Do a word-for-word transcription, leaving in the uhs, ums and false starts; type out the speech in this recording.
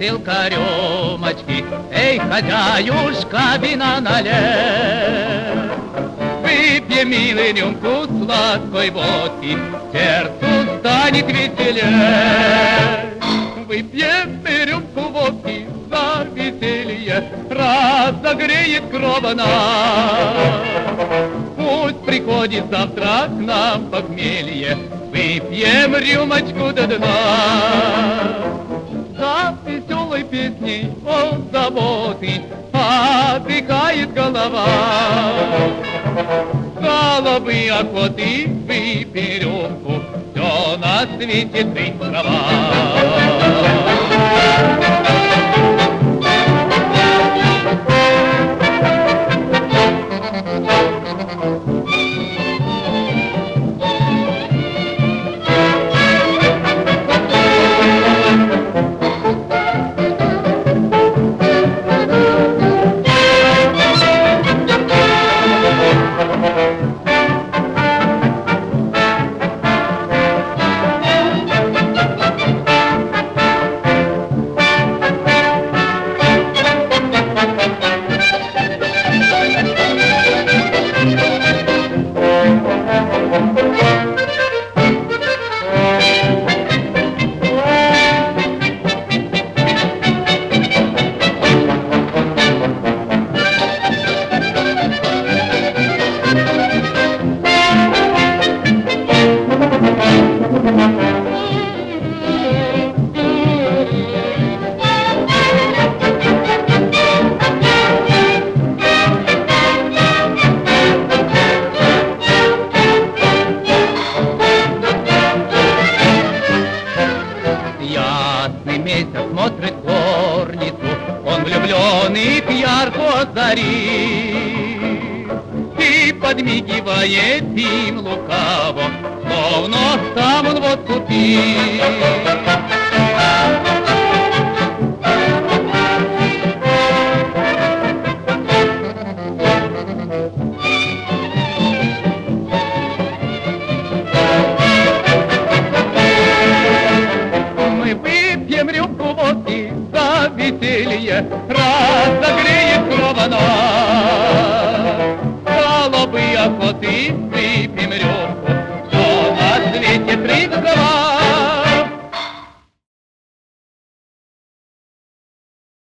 бутылка рюмочки, эй, хозяюшка, вина налей. Выпьем, милый, рюмку сладкой водки, сердцу станет веселей. Выпьем рюмку водки за веселье, разогреет кровь нас. Пусть приходит завтра к нам похмелье, выпьем рюмочку до дна. За веселой песней от заботы отдыхает голова. Головы охоты выпей рюмку, все на свете ты трава. Ясный месяц смотрит горницу, он влюбленных ярко озарит и подмигивает им лукаво, словно сам он вот купил. Рюмку водки за веселье разогреет кровь нас.